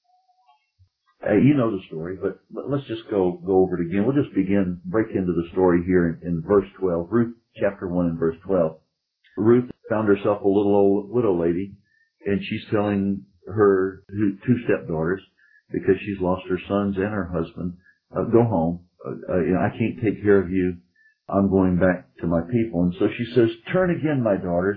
You know the story, but let's just go over it again. We'll just break into the story here in verse 12. Ruth chapter 1 and verse 12. Ruth found herself a little old widow lady, and she's telling her two stepdaughters, because she's lost her sons and her husband, go home. I can't take care of you. I'm going back to my people. And so she says, turn again, my daughters,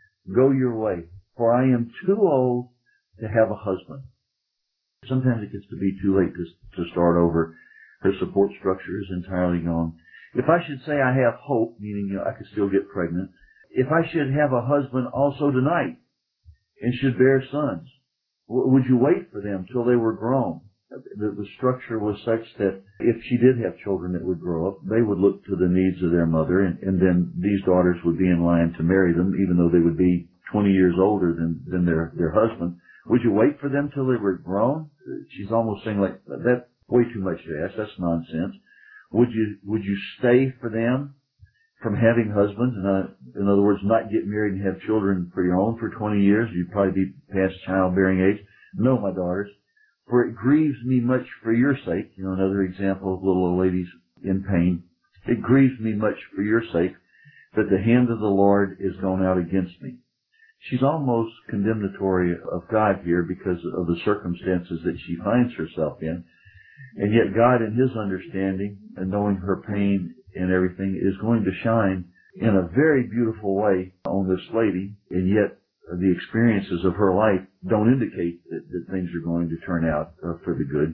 go your way, for I am too old to have a husband. Sometimes it gets to be too late to start over. Her support structure is entirely gone. If I should say I have hope, meaning I could still get pregnant, if I should have a husband also tonight and should bear sons, would you wait for them till they were grown? The structure was such that if she did have children that would grow up, they would look to the needs of their mother, and then these daughters would be in line to marry them, even though they would be 20 years older than their husband. Would you wait for them till they were grown? She's almost saying, like, that's way too much to ask. That's nonsense. Would you stay for them from having husbands? In other words, not get married and have children for your own for 20 years? You'd probably be past childbearing age. No, my daughters, for it grieves me much for your sake. Another example of little old ladies in pain. It grieves me much for your sake that the hand of the Lord is gone out against me. She's almost condemnatory of God here because of the circumstances that she finds herself in. And yet God, in His understanding and knowing her pain and everything, is going to shine in a very beautiful way on this lady. And yet the experiences of her life don't indicate that things are going to turn out for the good.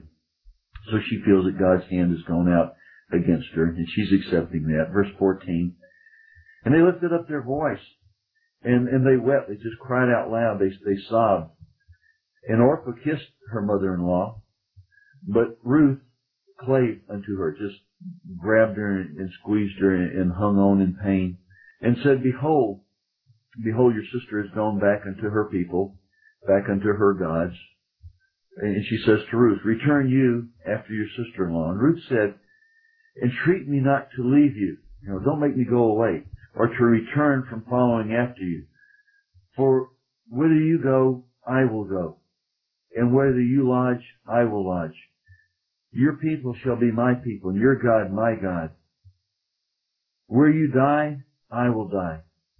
So she feels that God's hand has gone out against her, and she's accepting that. Verse 14. And they lifted up their voice. And they wept. They just cried out loud. They sobbed. And Orpah kissed her mother-in-law, but Ruth clave unto her, just grabbed her and squeezed her and hung on in pain, and said, Behold, your sister is gone back unto her people, back unto her gods. And she says to Ruth, Return you after your sister-in-law. And Ruth said, Entreat me not to leave you. Don't make me go away, or to return from following after you. For whither you go, I will go, and whether you lodge, I will lodge. Your people shall be my people, and your God my God. Where you die, I will die,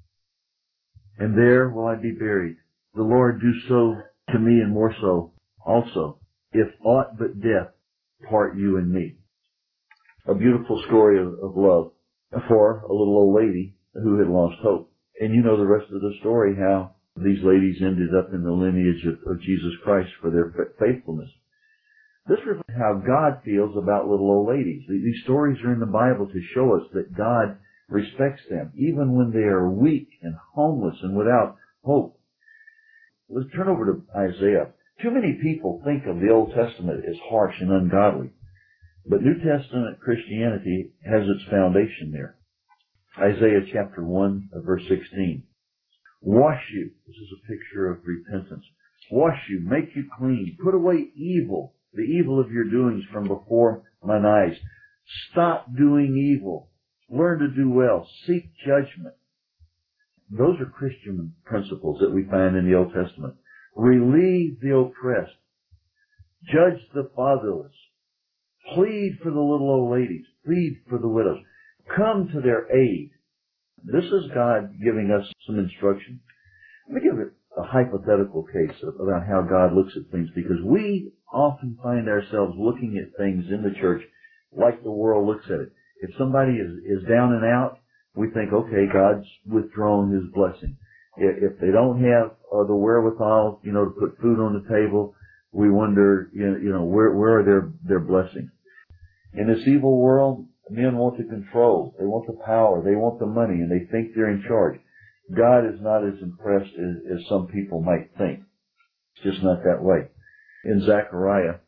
and there will I be buried. The Lord do so to me, and more so also, if aught but death part you and me. A beautiful story of love for a little old lady who had lost hope. And you know the rest of the story, how these ladies ended up in the lineage of Jesus Christ for their faithfulness. This is how God feels about little old ladies. These stories are in the Bible to show us that God respects them, even when they are weak and homeless and without hope. Let's turn over to Isaiah. Too many people think of the Old Testament as harsh and ungodly, but New Testament Christianity has its foundation there. Isaiah chapter 1, verse 16. Wash you. This is a picture of repentance. Wash you, make you clean, put away evil, the evil of your doings from before mine eyes. Stop doing evil. Learn to do well. Seek judgment. Those are Christian principles that we find in the Old Testament. Relieve the oppressed. Judge the fatherless. Plead for the little old ladies. Plead for the widows. Come to their aid. This is God giving us some instruction. Let me give it a hypothetical case about how God looks at things, because we often find ourselves looking at things in the church like the world looks at it. If somebody is down and out, we think, okay, God's withdrawn His blessing. If they don't have the wherewithal, to put food on the table, we wonder, where are their blessings? In this evil world, men want to control. They want the power. They want the money, and they think they're in charge. God is not as impressed as some people might think. It's just not that way. In Zechariah,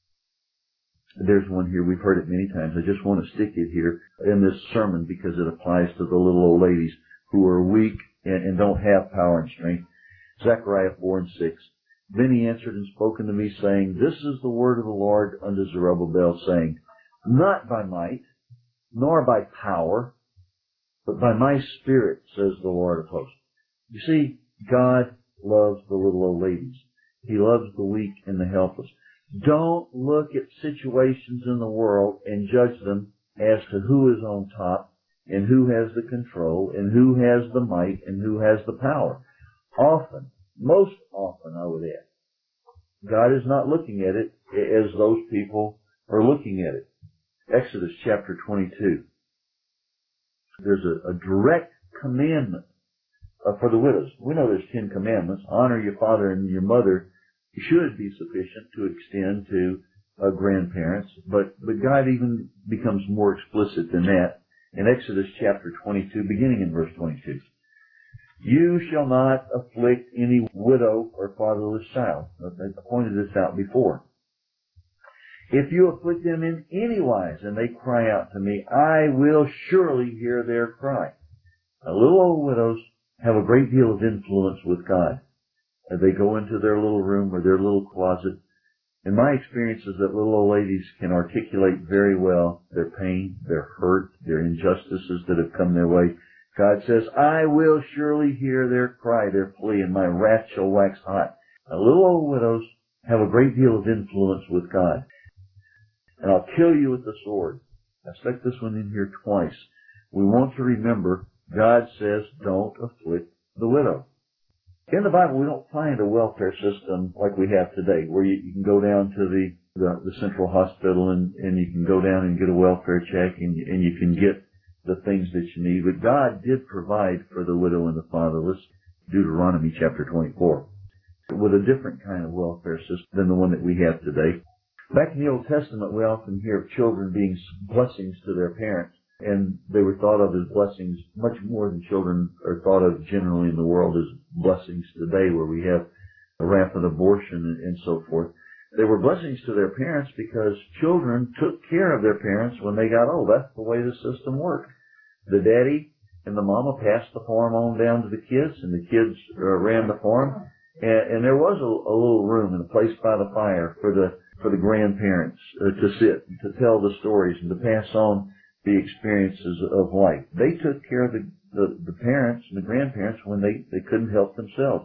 there's one here. We've heard it many times. I just want to stick it here in this sermon because it applies to the little old ladies who are weak and and don't have power and strength. Zechariah 4:6. Then he answered and spoke unto me, saying, This is the word of the Lord unto Zerubbabel, saying, Not by might, nor by power, but by my Spirit, says the Lord of hosts. You see, God loves the little old ladies. He loves the weak and the helpless. Don't look at situations in the world and judge them as to who is on top and who has the control and who has the might and who has the power. Often, most often I would add, God is not looking at it as those people are looking at it. Exodus chapter 22. There's a direct commandment for the widows. We know there's 10 commandments. Honor your father and your mother should be sufficient to extend to grandparents, but God even becomes more explicit than that in Exodus chapter 22, beginning in verse 22. You shall not afflict any widow or fatherless child. I pointed this out before. If you afflict them in any wise and they cry out to me, I will surely hear their cry. Now, little old widows have a great deal of influence with God. They go into their little room or their little closet. And my experience is that little old ladies can articulate very well their pain, their hurt, their injustices that have come their way. God says, I will surely hear their cry, their plea, and my wrath shall wax hot. Now, little old widows have a great deal of influence with God. And I'll kill you with the sword. I stuck this one in here twice. We want to remember, God says, don't afflict the widow. In the Bible, we don't find a welfare system like we have today, where you can go down to the central hospital and you can go down and get a welfare check and you can get the things that you need. But God did provide for the widow and the fatherless, Deuteronomy chapter 24, with a different kind of welfare system than the one that we have today. Back in the Old Testament, we often hear of children being blessings to their parents, and they were thought of as blessings much more than children are thought of generally in the world as blessings today, where we have a rampant abortion and so forth. They were blessings to their parents because children took care of their parents when they got old. That's the way the system worked. The daddy and the mama passed the farm on down to the kids, and the kids ran the farm. And there was a little room and a place by the fire for the grandparents to sit and to tell the stories and to pass on the experiences of life. They took care of the parents and the grandparents when they couldn't help themselves.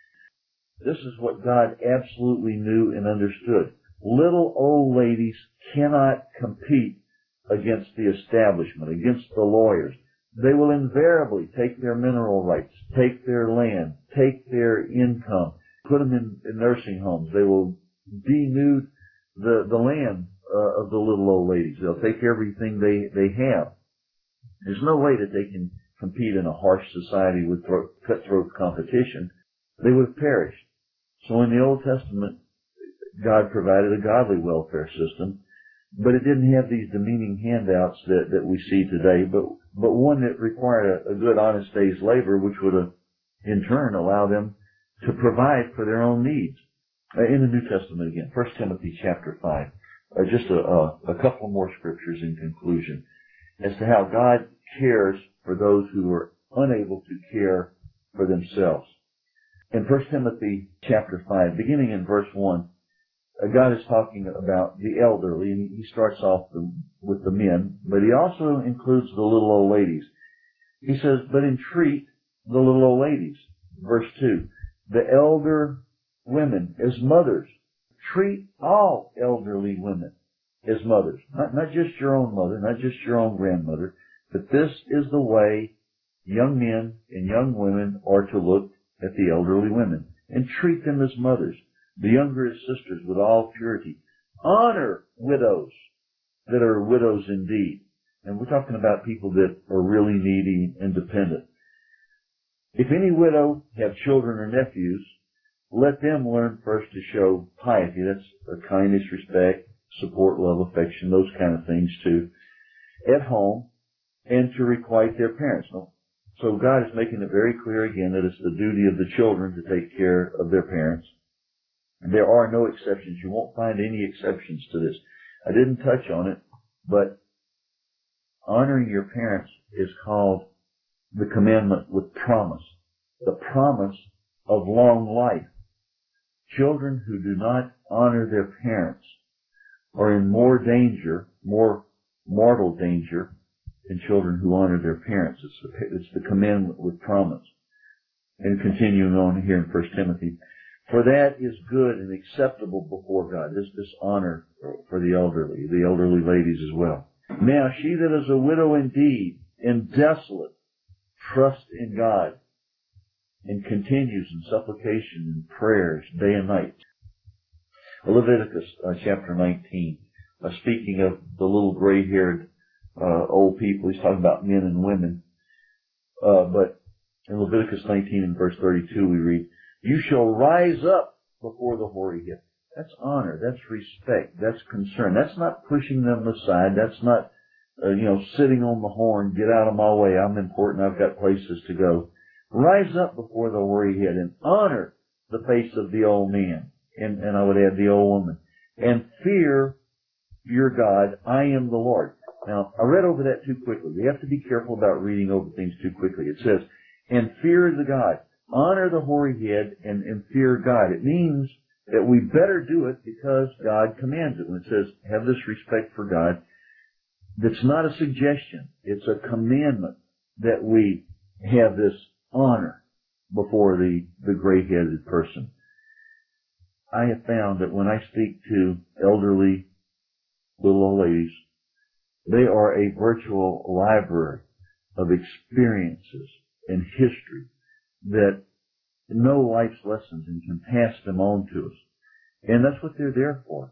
This is what God absolutely knew and understood. Little old ladies cannot compete against the establishment, against the lawyers. They will invariably take their mineral rights, take their land, take their income, put them in nursing homes. They will denude the land of the little old ladies. They'll take everything they have. There's no way that they can compete in a harsh society with cutthroat competition. They would have perished. So in the Old Testament, God provided a godly welfare system, but it didn't have these demeaning handouts that we see today, but one that required a good, honest day's labor, which would in turn allow them to provide for their own needs. In the New Testament again, 1 Timothy chapter 5, just a couple more scriptures in conclusion as to how God cares for those who are unable to care for themselves. In 1 Timothy chapter 5, beginning in verse 1, God is talking about the elderly, and he starts off with the men, but he also includes the little old ladies. He says, but entreat the little old ladies. Verse 2, the elder women as mothers. Treat all elderly women as mothers. Not just your own mother, not just your own grandmother, but this is the way young men and young women are to look at the elderly women and treat them as mothers. The younger as sisters with all purity. Honor widows that are widows indeed. And we're talking about people that are really needy and dependent. If any widow have children or nephews, let them learn first to show piety. That's a kindness, respect, support, love, affection, those kind of things too, at home, and to requite their parents. So God is making it very clear again that it's the duty of the children to take care of their parents. There are no exceptions. You won't find any exceptions to this. I didn't touch on it, but honoring your parents is called the commandment with promise. the promise of long life. Children who do not honor their parents are in more danger, more mortal danger, than children who honor their parents. It's the commandment with promise. And continuing on here in 1 Timothy, for that is good and acceptable before God. This honor for the elderly ladies as well. Now she that is a widow indeed and desolate, trust in God and continues in supplication and prayers day and night. Leviticus chapter 19, speaking of the little gray-haired old people, he's talking about men and women. But in Leviticus 19 and verse 32 we read, you shall rise up before the hoary head. That's honor, that's respect, that's concern. That's not pushing them aside. That's not, sitting on the horn, get out of my way, I'm important, I've got places to go. Rise up before the hoary head and honor the face of the old man. And I would add the old woman. And fear your God, I am the Lord. Now, I read over that too quickly. We have to be careful about reading over things too quickly. It says, and fear the God. Honor the hoary head and fear God. It means that we better do it because God commands it. When it says, have this respect for God, that's not a suggestion. It's a commandment that we have this honor before the gray-headed person. I have found that when I speak to elderly little old ladies, they are a virtual library of experiences and history that know life's lessons and can pass them on to us. And that's what they're there for.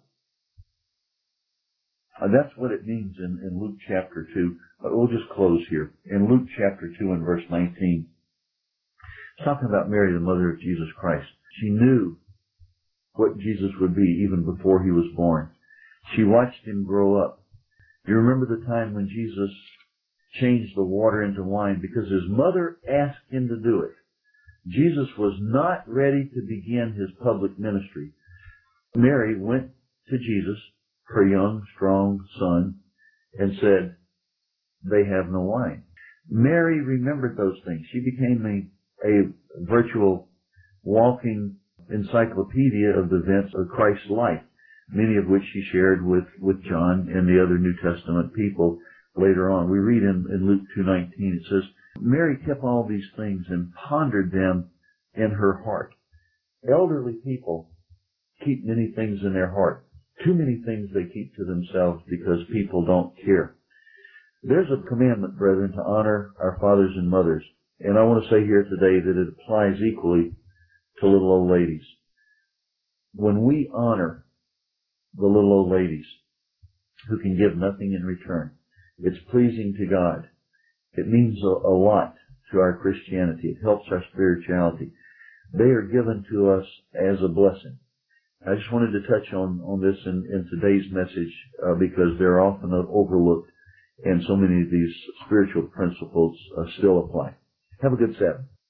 That's what it means in Luke chapter 2. We'll just close here. In Luke chapter 2 and verse 19, it's talking about Mary, the mother of Jesus Christ. She knew what Jesus would be even before he was born. She watched him grow up. You remember the time when Jesus changed the water into wine because his mother asked him to do it. Jesus was not ready to begin his public ministry. Mary went to Jesus, her young, strong son, and said, they have no wine. Mary remembered those things. She became a virtual walking encyclopedia of the events of Christ's life, many of which she shared with John and the other New Testament people later on. We read in Luke 2:19, it says, Mary kept all these things and pondered them in her heart. Elderly people keep many things in their heart. Too many things they keep to themselves because people don't care. There's a commandment, brethren, to honor our fathers and mothers. And I want to say here today that it applies equally to little old ladies. When we honor the little old ladies who can give nothing in return, it's pleasing to God. It means a lot to our Christianity. It helps our spirituality. They are given to us as a blessing. I just wanted to touch on this in today's message because they're often overlooked and so many of these spiritual principles still apply. Have a good Sabbath.